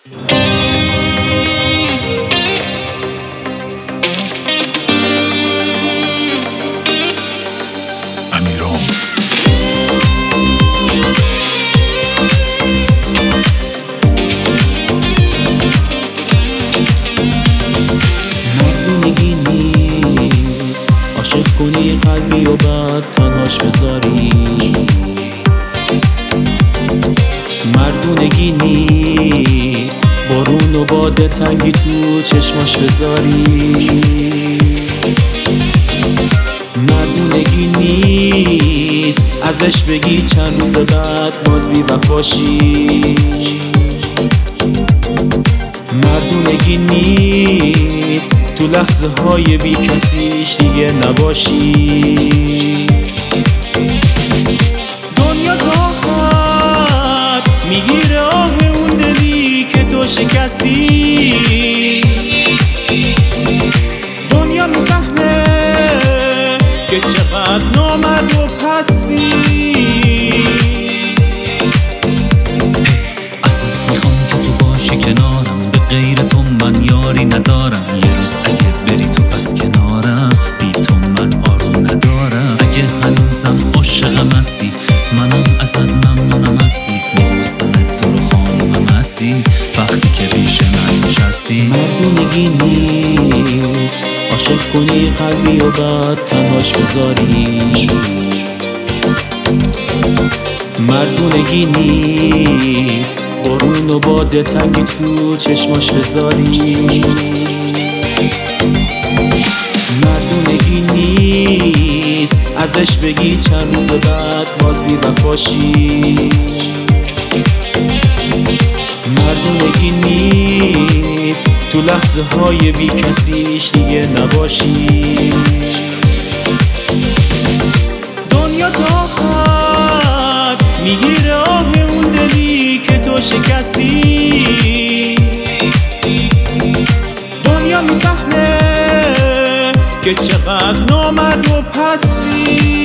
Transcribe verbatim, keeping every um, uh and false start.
کنی قلبی و بعد تنهاش بذاری، مردونگی نیست بارون و با دلتنگی تو چشماش بذاری، مردونگی نیست ازش بگی چند روز بعد باز بی وفاشی، مردونگی نیست تو لحظه های بی کسیش دیگه نباشی. دنیا تا خط میگیره آه اون دلی که تو شکستی، دنیا میفهمه که چقدر نامرد و پستی. اصلا میخوام که تو باشی کنارم، به غیر تو من یاری ندارم، یه روز اگه بری تو پس کنارم، بی تو من آروم ندارم. اگه هنوزم عاشقم هستی، منم ازت ممنونم هستی، میبوسمت تو رو خانومم هستی، وقتی که پیش من نشستی. مردونگی نیست عاشق کنی قلبی و بعد تنهاش بذاری، مردونگی نیست بارون و با دلتنگی تو چشماش بذاری، مردونگی نیست ازش بگی چند روز بعد باز بی وفاشی، مردونگی نیست تو لحظه های بی کسیش دیگه نباشی. دنیا تا خط میگیره آه اون دلی که تو شکستی، دنیا میفهمه که چقدر نامرد و پستی.